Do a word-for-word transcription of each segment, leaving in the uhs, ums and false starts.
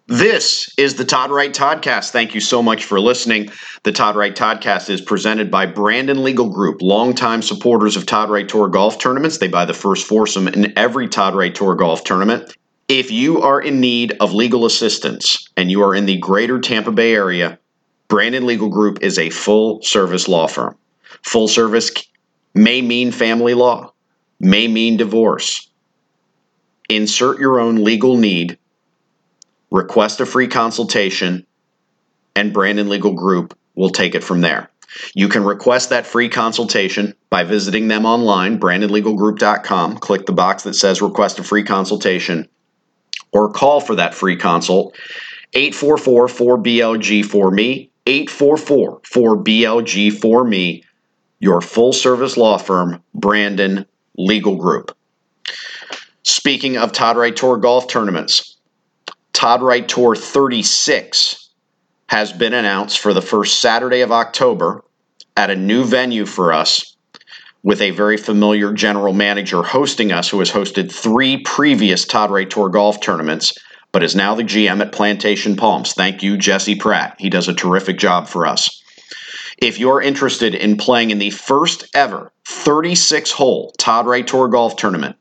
This is the Todd Wright Toddcast. Thank you so much for listening. The Todd Wright Toddcast is presented by Brandon Legal Group, longtime supporters of Todd Wright Tour golf tournaments. They buy the first foursome in every Todd Wright Tour golf tournament. If you are in need of legal assistance and you are in the greater Tampa Bay area, Brandon Legal Group is a full-service law firm. Full service may mean family law, may mean divorce. Insert your own legal need. Request a free consultation, and Brandon Legal Group will take it from there. You can request that free consultation by visiting them online, brandon legal group dot com. Click the box that says request a free consultation, or call for that free consult, eight four four, four B L G four M E, eight four four, four B L G four M E, your full-service law firm, Brandon Legal Group. Speaking of Todd Wright Tour golf tournaments, Todd Wright Tour thirty-six has been announced for the first Saturday of October at a new venue for us with a very familiar general manager hosting us, who has hosted three previous Todd Wright Tour golf tournaments, but is now the G M at Plantation Palms. Thank you, Jesse Pratt. He does a terrific job for us. If you're interested in playing in the first ever thirty-six hole Todd Wright Tour golf tournament,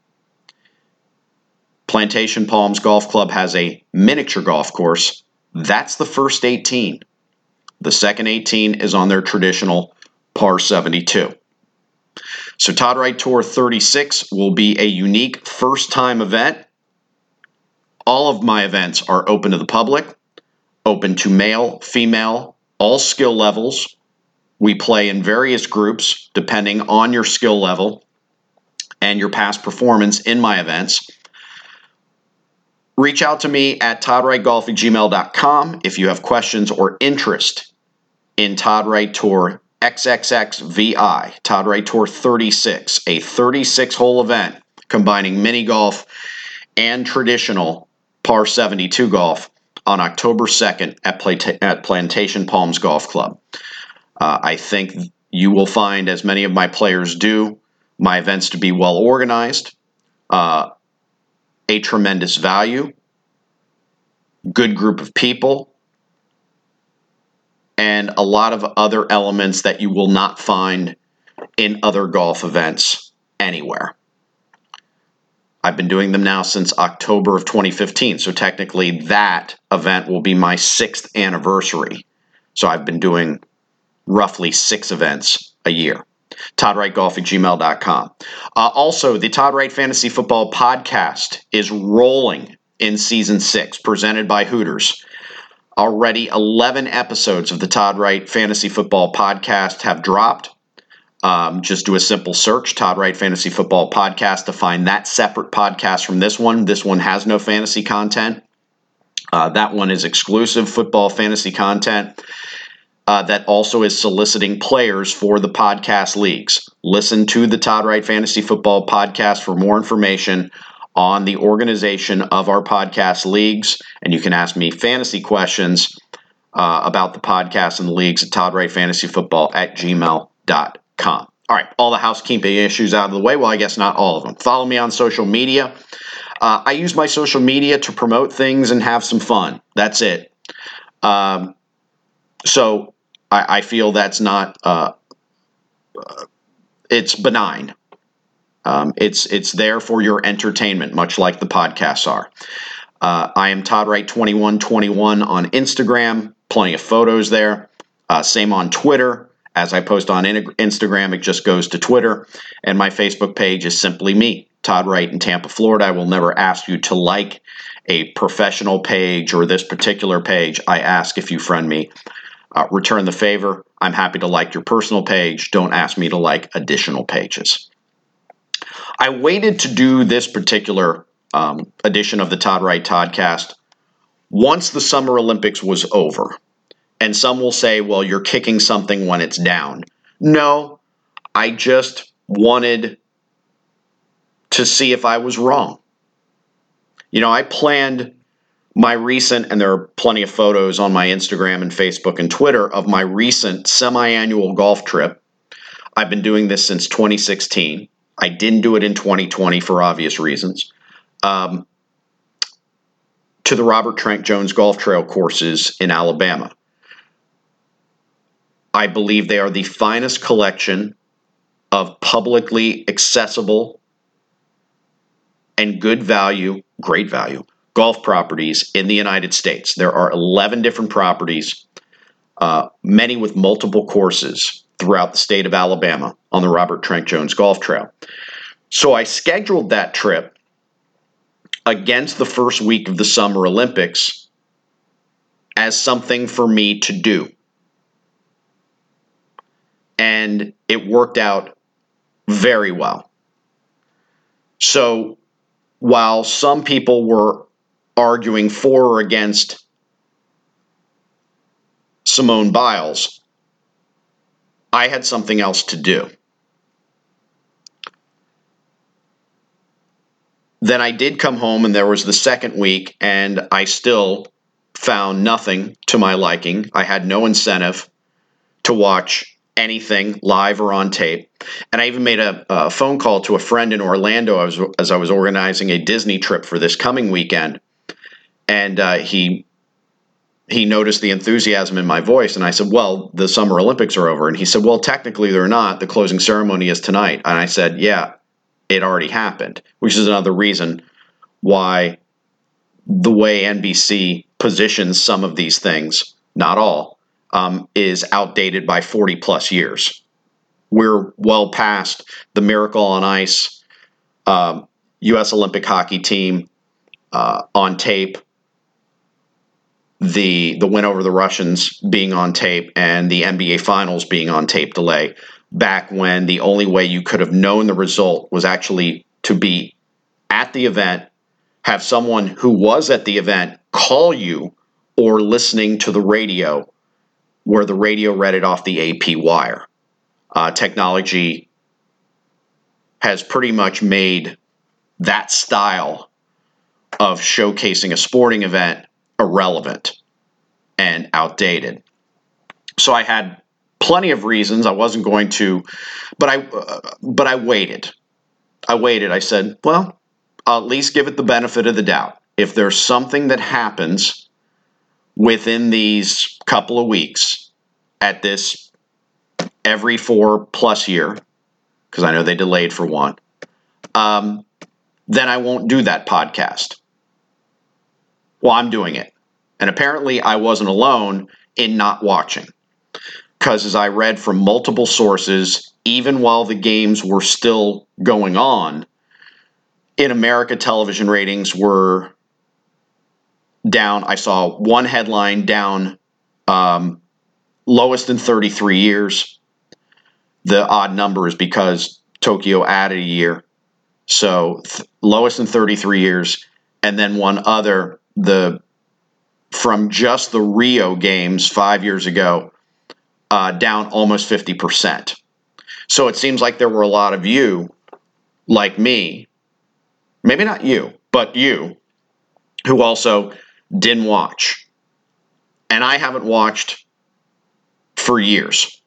Plantation Palms Golf Club has a miniature golf course. That's the first eighteen. The second eighteen is on their traditional par seventy-two. So Todd Wright Tour thirty-six will be a unique first-time event. All of my events are open to the public, open to male, female, all skill levels. We play in various groups depending on your skill level and your past performance in my events. Reach out to me at todd wright golf at gmail dot com if you have questions or interest in Todd Wright Tour triple X V I, Todd Wright Tour thirty-six, a thirty-six hole event combining mini golf and traditional par seventy-two golf on October second at, Plata- at Plantation Palms Golf Club. Uh, I think you will find, as many of my players do, my events to be well organized, uh, a tremendous value, good group of people, and a lot of other elements that you will not find in other golf events anywhere. I've been doing them now since October of twenty fifteen, so technically that event will be my sixth anniversary. So I've been doing roughly six events a year. todd wright golf at gmail dot com. Uh, also, the Todd Wright Fantasy Football Podcast is rolling in Season six, presented by Hooters. Already eleven episodes of the Todd Wright Fantasy Football Podcast have dropped. Um, just do a simple search, Todd Wright Fantasy Football Podcast, to find that separate podcast from this one. This one has no fantasy content. Uh, that one is exclusive football fantasy content. Uh, that also is soliciting players for the podcast leagues. Listen to the Todd Wright Fantasy Football Podcast for more information on the organization of our podcast leagues, and you can ask me fantasy questions uh, about the podcast and the leagues at Todd Wright Fantasy Football at gmail dot com. All right, all the housekeeping issues out of the way. Well, I guess not all of them. Follow me on social media. Uh, I use my social media to promote things and have some fun. That's it. Um, so I, I feel that's not, uh, uh, it's benign. Um, it's it's there for your entertainment, much like the podcasts are. Uh, I am Todd Wright twenty-one twenty-one on Instagram. Plenty of photos there. Uh, same on Twitter. As I post on in- Instagram, it just goes to Twitter. And my Facebook page is simply me, Todd Wright in Tampa, Florida. I will never ask you to like a professional page or this particular page. I ask if you friend me. Uh, return the favor. I'm happy to like your personal page. Don't ask me to like additional pages. I waited to do this particular um, edition of the Todd Wright Toddcast once the Summer Olympics was over. And some will say, well, you're kicking something when it's down. No, I just wanted to see if I was wrong. You know, I planned my recent, and there are plenty of photos on my Instagram and Facebook and Twitter of my recent semi-annual golf trip. I've been doing this since twenty sixteen. I didn't do it in twenty twenty for obvious reasons. Um, to the Robert Trent Jones Golf Trail courses in Alabama. I believe they are the finest collection of publicly accessible and good value, great value, golf properties in the United States. There are eleven different properties, uh, many with multiple courses throughout the state of Alabama on the Robert Trent Jones Golf Trail. So I scheduled that trip against the first week of the Summer Olympics as something for me to do. And it worked out very well. So while some people were arguing for or against Simone Biles, I had something else to do. Then I did come home, and there was the second week, and I still found nothing to my liking. I had no incentive to watch anything live or on tape. And I even made a, a phone call to a friend in Orlando as, as I was organizing a Disney trip for this coming weekend. And uh, he he noticed the enthusiasm in my voice. And I said, well, the Summer Olympics are over. And he said, well, technically they're not. The closing ceremony is tonight. And I said, yeah, it already happened, which is another reason why the way N B C positions some of these things, not all, um, is outdated by forty plus years. We're well past the Miracle on Ice, um, U S Olympic hockey team uh, on tape, the the win over the Russians being on tape, and the N B A Finals being on tape delay, back when the only way you could have known the result was actually to be at the event, have someone who was at the event call you, or listening to the radio where the radio read it off the A P wire. Uh, technology has pretty much made that style of showcasing a sporting event irrelevant and outdated. So I had plenty of reasons I wasn't going to, but I uh, but I waited. I waited. I said, well, I'll at least give it the benefit of the doubt. If there's something that happens within these couple of weeks at this every four plus year, because I know they delayed for one, um, then I won't do that podcast. Well, I'm doing it. And apparently I wasn't alone in not watching. Because as I read from multiple sources, even while the games were still going on, in America, television ratings were down. I saw one headline down, um, lowest in thirty-three years. The odd number is because Tokyo added a year. So th- lowest in thirty-three years. And then one other, the from just the Rio games five years ago, uh, down almost fifty percent. So it seems like there were a lot of you, like me, maybe not you, but you, who also didn't watch. And I haven't watched for years.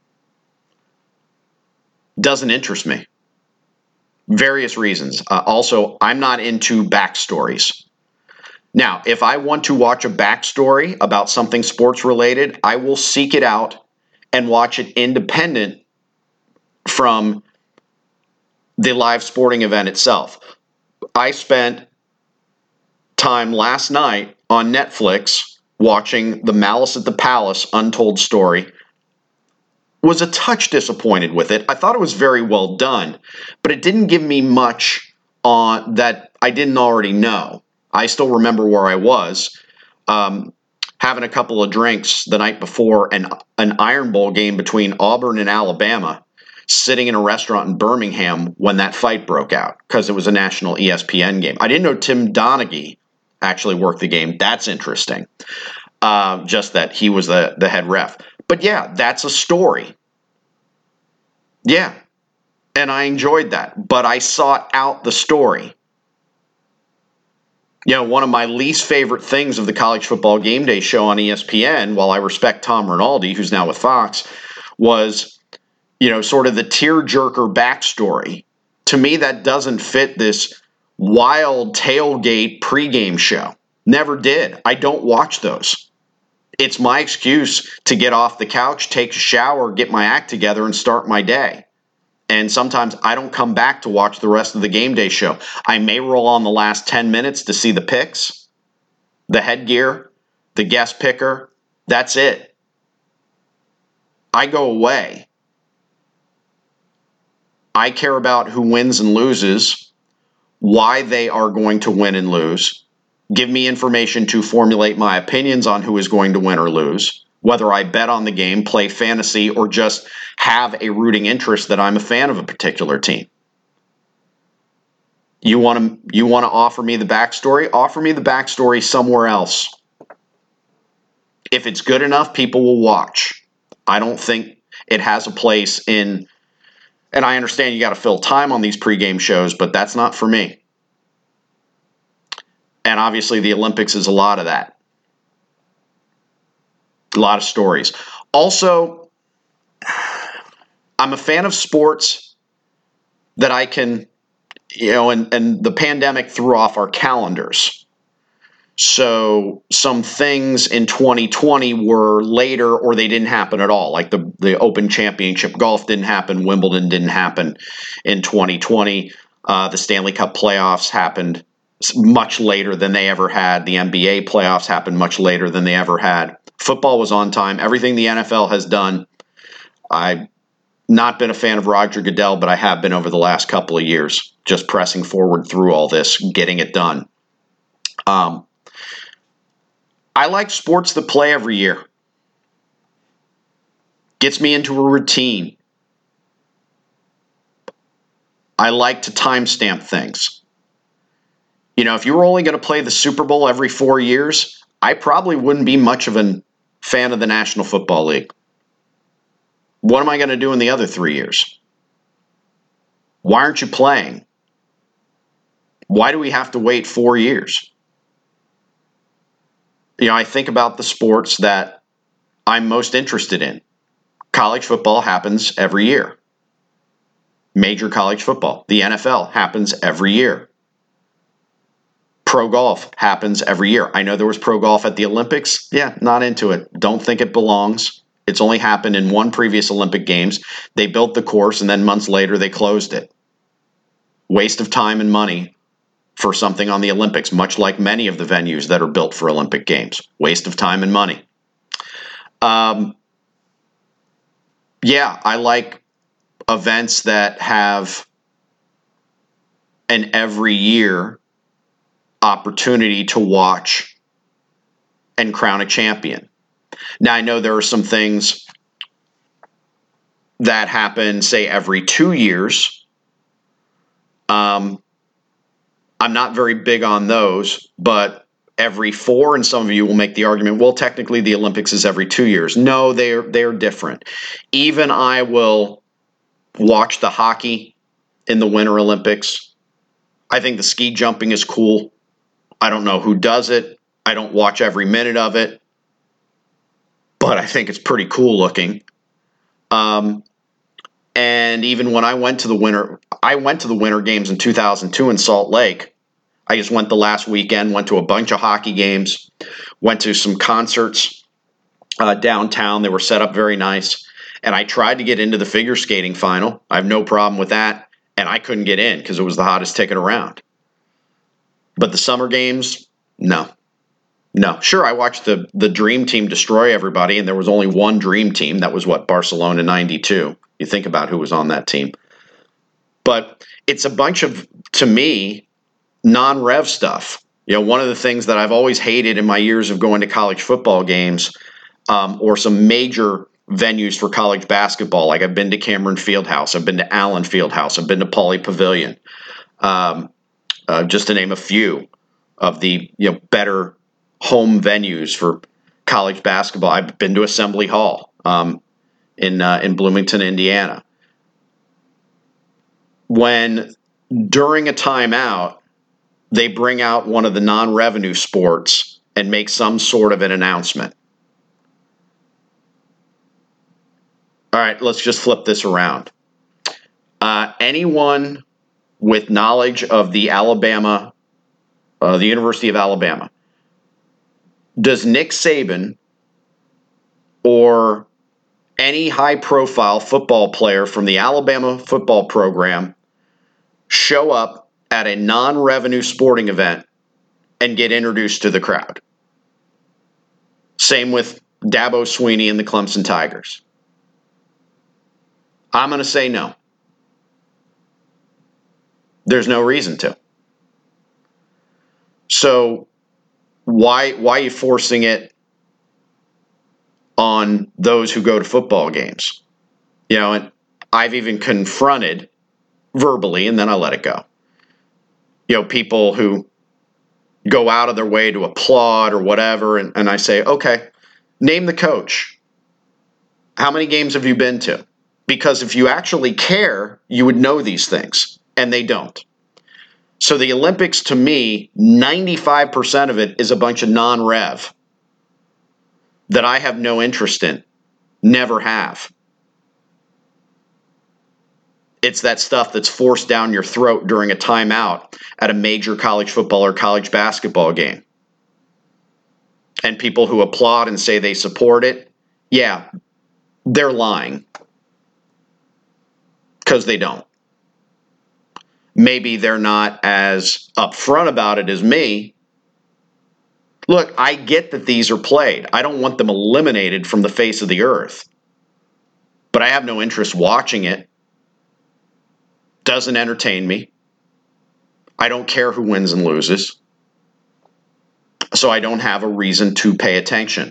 Doesn't interest me. Various reasons. Uh, also, I'm not into backstories. Now, if I want to watch a backstory about something sports related, I will seek it out and watch it independent from the live sporting event itself. I spent time last night on Netflix watching the Malice at the Palace Untold Story. Was a touch disappointed with it. I thought it was very well done, but it didn't give me much on that I didn't already know. I still remember where I was, um, having a couple of drinks the night before an, an Iron Bowl game between Auburn and Alabama, sitting in a restaurant in Birmingham when that fight broke out, because it was a national E S P N game. I didn't know Tim Donaghy actually worked the game. That's interesting. Uh, just that he was the, the head ref. But yeah, that's a story. Yeah. And I enjoyed that. But I sought out the story. You know, one of my least favorite things of the College Football Game Day show on E S P N, while I respect Tom Rinaldi, who's now with Fox, was, you know, sort of the tearjerker backstory. To me, that doesn't fit this wild tailgate pregame show. Never did. I don't watch those. It's my excuse to get off the couch, take a shower, get my act together, and start my day. And sometimes I don't come back to watch the rest of the game day show. I may roll on the last ten minutes to see the picks, the headgear, the guest picker. That's it. I go away. I care about who wins and loses, why they are going to win and lose. Give me information to formulate my opinions on who is going to win or lose, whether I bet on the game, play fantasy, or just have a rooting interest that I'm a fan of a particular team. You want to you want to offer me the backstory? Offer me the backstory somewhere else. If it's good enough, people will watch. I don't think it has a place in, and I understand you got to fill time on these pregame shows, but that's not for me. And obviously the Olympics is a lot of that. A lot of stories. Also, I'm a fan of sports that I can, you know, and, and the pandemic threw off our calendars. So some things in twenty twenty were later or they didn't happen at all. Like the, the Open Championship golf didn't happen. Wimbledon didn't happen in twenty twenty. Uh, the Stanley Cup playoffs happened much later than they ever had. The N B A playoffs happened much later than they ever had. Football was on time. Everything the N F L has done. I've not been a fan of Roger Goodell, but I have been over the last couple of years, just pressing forward through all this, getting it done. Um, I like sports that play every year. Gets me into a routine. I like to timestamp things. You know, if you were only going to play the Super Bowl every four years, I probably wouldn't be much of a fan of the National Football League. What am I going to do in the other three years? Why aren't you playing? Why do we have to wait four years? You know, I think about the sports that I'm most interested in. College football happens every year. Major college football. The N F L happens every year. Pro golf happens every year. I know there was pro golf at the Olympics. Yeah, not into it. Don't think it belongs. It's only happened in one previous Olympic Games. They built the course, and then months later they closed it. Waste of time and money for something on the Olympics, much like many of the venues that are built for Olympic Games. Waste of time and money. Um, yeah, I like events that have an every year opportunity to watch and crown a champion. Now, I know there are some things that happen, say, every two years. Um, I'm not very big on those, but every four, and some of you will make the argument, well, technically the Olympics is every two years. No, they're they're different. Even I will watch the hockey in the Winter Olympics. I think the ski jumping is cool. I don't know who does it. I don't watch every minute of it, but I think it's pretty cool looking. Um, and even when I went to the winter, I went to the Winter Games in two thousand two in Salt Lake. I just went the last weekend, went to a bunch of hockey games, went to some concerts uh, downtown. They were set up very nice. And I tried to get into the figure skating final. I have no problem with that. And I couldn't get in because it was the hottest ticket around. But the summer games, no. No. Sure, I watched the, the Dream Team destroy everybody, and there was only one Dream Team. That was, what, Barcelona ninety-two. You think about who was on that team. But it's a bunch of, to me, non-rev stuff. You know, one of the things that I've always hated in my years of going to college football games um, or some major venues for college basketball, like I've been to Cameron Fieldhouse, I've been to Allen Fieldhouse, I've been to Pauley Pavilion, um, uh, just to name a few of the you know better home venues for college basketball. I've been to Assembly Hall um, in uh, in Bloomington, Indiana. When during a timeout, they bring out one of the non-revenue sports and make some sort of an announcement. All right, let's just flip this around. Uh, anyone with knowledge of the Alabama, uh, the University of Alabama, does Nick Saban or any high-profile football player from the Alabama football program show up at a non-revenue sporting event and get introduced to the crowd? Same with Dabo Swinney and the Clemson Tigers. I'm going to say no. There's no reason to. So why why are you forcing it on those who go to football games? You know, and I've even confronted verbally, and then I let it go. You know, people who go out of their way to applaud or whatever, and, and I say, okay, name the coach. How many games have you been to? Because if you actually care, you would know these things, and they don't. So the Olympics, to me, ninety-five percent of it is a bunch of non-rev that I have no interest in, never have. It's that stuff that's forced down your throat during a timeout at a major college football or college basketball game. And people who applaud and say they support it, yeah, they're lying. Because they don't. Maybe they're not as upfront about it as me. Look, I get that these are played. I don't want them eliminated from the face of the earth. But I have no interest watching it. Doesn't entertain me. I don't care who wins and loses. So I don't have a reason to pay attention.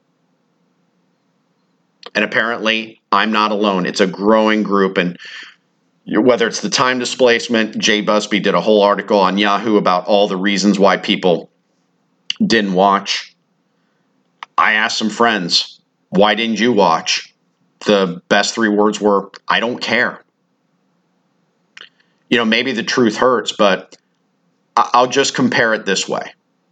And apparently, I'm not alone. It's a growing group, and whether it's the time displacement, Jay Busby did a whole article on Yahoo about all the reasons why people didn't watch. I asked some friends, why didn't you watch? The best three words were, I don't care. You know, maybe the truth hurts, but I'll just compare it this way.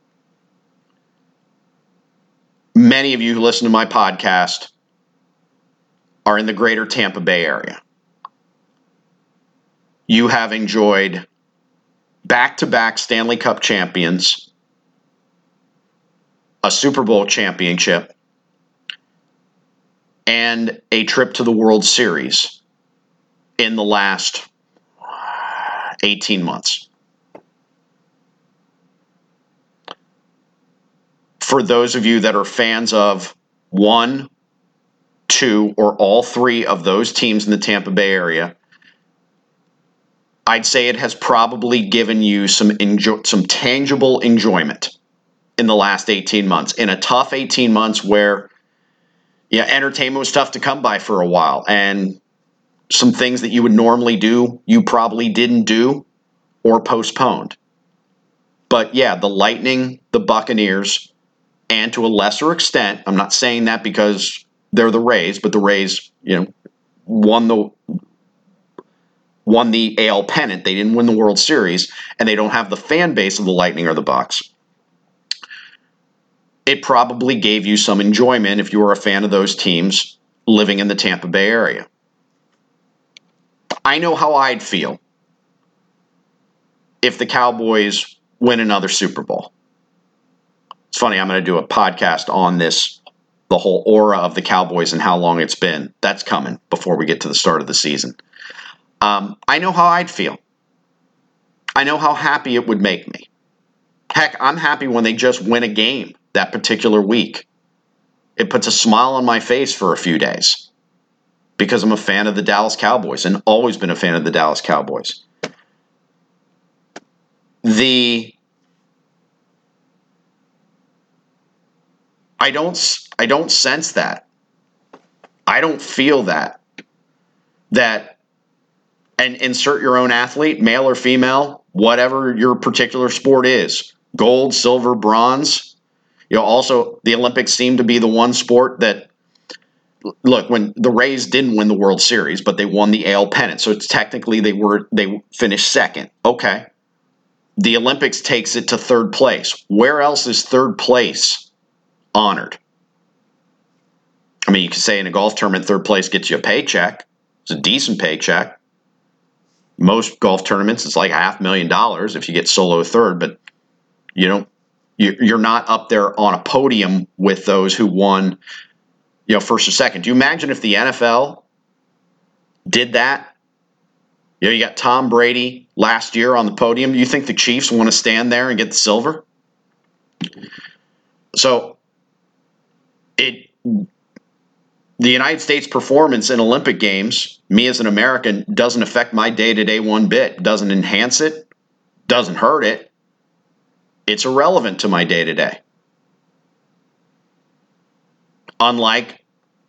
Many of you who listen to my podcast are in the greater Tampa Bay area. You have enjoyed back-to-back Stanley Cup champions, a Super Bowl championship, and a trip to the World Series in the last eighteen months. For those of you that are fans of one, two, or all three of those teams in the Tampa Bay area, I'd say it has probably given you some enjoy, some tangible enjoyment in the last eighteen months. In a tough eighteen months where, yeah, entertainment was tough to come by for a while, and some things that you would normally do, you probably didn't do or postponed. But yeah, the Lightning, the Buccaneers, and to a lesser extent, I'm not saying that because they're the Rays, but the Rays, you know, won the won the A L pennant. They didn't win the World Series, and they don't have the fan base of the Lightning or the Bucks. It probably gave you some enjoyment if you were a fan of those teams living in the Tampa Bay area. I know how I'd feel if the Cowboys win another Super Bowl. It's funny, I'm going to do a podcast on this, the whole aura of the Cowboys and how long it's been. That's coming before we get to the start of the season. Um, I know how I'd feel. I know how happy it would make me. Heck, I'm happy when they just win a game that particular week. It puts a smile on my face for a few days because I'm a fan of the Dallas Cowboys and always been a fan of the Dallas Cowboys. The I don't I don't sense that. I don't feel that. That and insert your own athlete, male or female, whatever your particular sport is. Gold, silver, bronze. You know, also the Olympics seem to be the one sport that, look, when the Rays didn't win the World Series, but they won the A L pennant. So it's technically they were they finished second. Okay. The Olympics takes it to third place. Where else is third place honored? I mean, you could say in a golf tournament, third place gets you a paycheck. It's a decent paycheck. Most golf tournaments, it's like a half million dollars if you get solo third, but you don't You're not up there on a podium with those who won, you know, first or second. Do you imagine if the N F L did that? You know, you got Tom Brady last year on the podium. Do you think the Chiefs want to stand there and get the silver? So, it the United States performance in Olympic Games, me as an American, doesn't affect my day-to-day one bit. Doesn't enhance it. Doesn't hurt it. It's irrelevant to my day-to-day. Unlike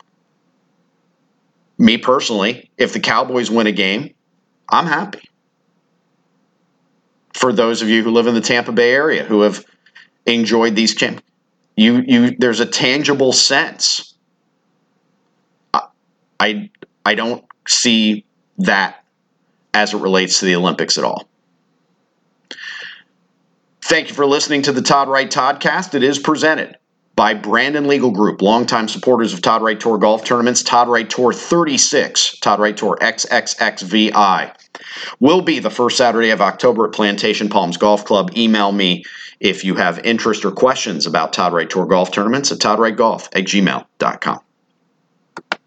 me personally, if the Cowboys win a game, I'm happy. For those of you who live in the Tampa Bay area who have enjoyed these champ, you you there's a tangible sense. I, I I don't see that as it relates to the Olympics at all. Thank you for listening to the Todd Wright Toddcast. It is presented by Brandon Legal Group, longtime supporters of Todd Wright Tour golf tournaments. Todd Wright Tour thirty-six, Todd Wright Tour triple X V I, will be the first Saturday of October at Plantation Palms Golf Club. Email me if you have interest or questions about Todd Wright Tour golf tournaments at todd wright golf at gmail dot com.